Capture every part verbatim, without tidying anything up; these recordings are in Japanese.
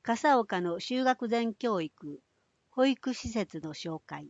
笠岡の就学前教育保育施設の紹介。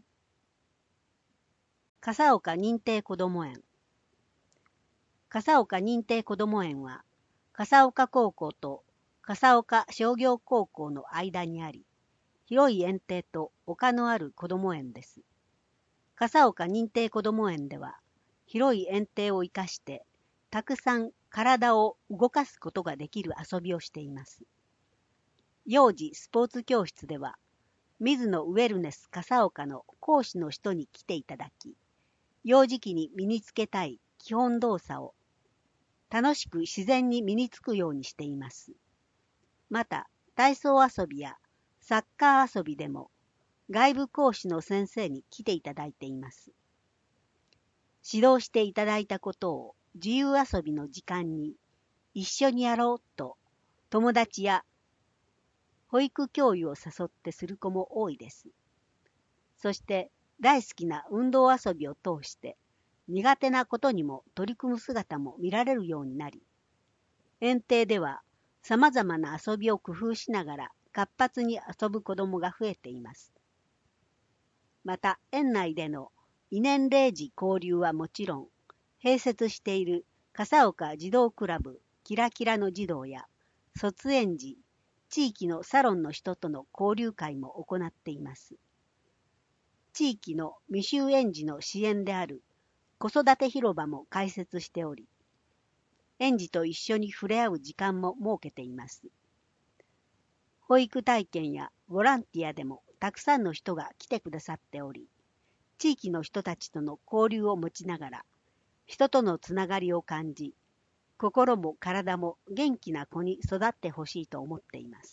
笠岡認定こども園。笠岡認定こども園は、笠岡高校と笠岡商業高校の間にあり、広い園庭と丘のあるこども園です。笠岡認定こども園では、広い園庭を生かして、たくさん体を動かすことができる遊びをしています。幼児スポーツ教室では、水野ウェルネス笠岡の講師の人に来ていただき、幼児期に身につけたい基本動作を楽しく自然に身につくようにしています。また、体操遊びやサッカー遊びでも外部講師の先生に来ていただいています。指導していただいたことを自由遊びの時間に一緒にやろうと友達や保育教諭を誘ってする子も多いです。そして大好きな運動遊びを通して苦手なことにも取り組む姿も見られるようになり、園庭では様々な遊びを工夫しながら活発に遊ぶ子どもが増えています。また園内での異年齢児交流はもちろん、併設している笠岡児童クラブキラキラの児童や卒園児、地域のサロンの人との交流会も行っています。地域の未就園児の支援である子育て広場も開設しており、園児と一緒に触れ合う時間も設けています。保育体験やボランティアでもたくさんの人が来てくださっており、地域の人たちとの交流を持ちながら、人とのつながりを感じ、心も体も元気な子に育ってほしいと思っています。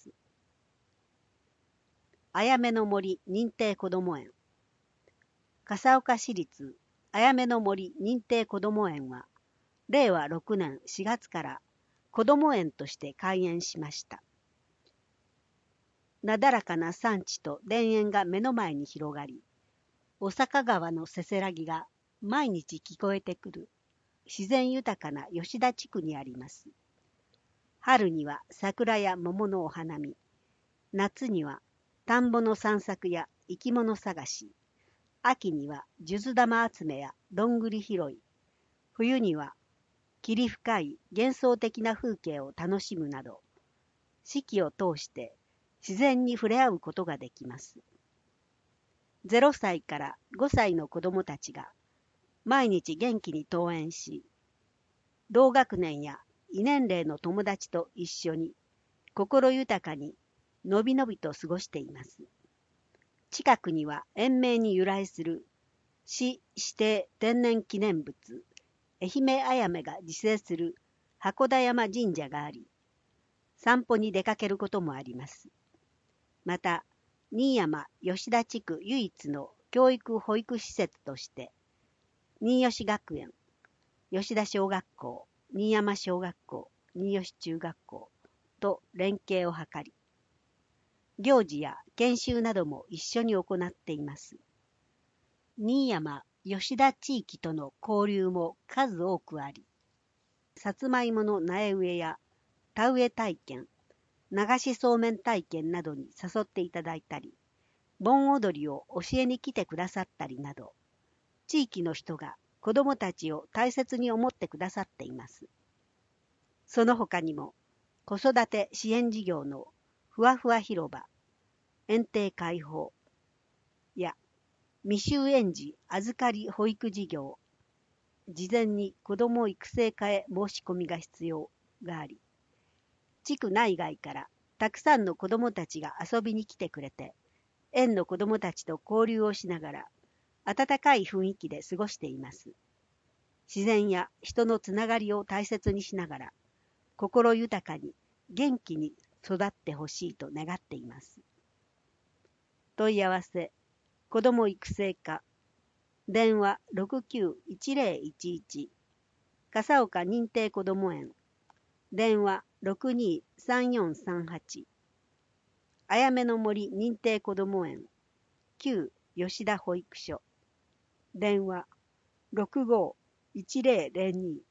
あやめの森認定こども園。笠岡市立あやめの森認定こども園は、れいわろくねんしがつからこども園として開園しました。なだらかな山地と田園が目の前に広がり、小坂川のせせらぎが毎日聞こえてくる自然豊かな吉田地区にあります。春には桜や桃のお花見、夏には田んぼの散策や生き物探し、秋には数珠玉集めやどんぐり拾い、冬には霧深い幻想的な風景を楽しむなど、四季を通して自然に触れ合うことができます。ゼロさいからごさいの子どもたちが毎日元気に登園し、同学年や異年齢の友達と一緒に心豊かにのびのびと過ごしています。近くには園名に由来する市指定天然記念物愛媛あやめが自生する箱田山神社があり、散歩に出かけることもあります。また、新山吉田地区唯一の教育保育施設として、新吉学園、吉田小学校、新山小学校、新吉中学校と連携を図り、行事や研修なども一緒に行っています。新山吉田地域との交流も数多くあり、さつまいもの苗植えや田植え体験、流しそうめん体験などに誘っていただいたり、盆踊りを教えに来てくださったりなど、地域の人が子どもたちを大切に思ってくださっています。その他にも、子育て支援事業のふわふわ広場、園庭開放や未就園児預かり保育事業、事前に子ども育成課へ申し込みが必要があり、地区内外からたくさんの子どもたちが遊びに来てくれて、園の子どもたちと交流をしながら、温かい雰囲気で過ごしています。自然や人のつながりを大切にしながら、心豊かに元気に育ってほしいと願っています。問い合わせ、子ども育成課、電話 ろくきゅういちぜろいちいち、笠岡認定こども園、電話 ろくにーさんよんさんはち、あやめの森認定こども園、旧吉田保育所、電話 ろくごーいちぜろぜろに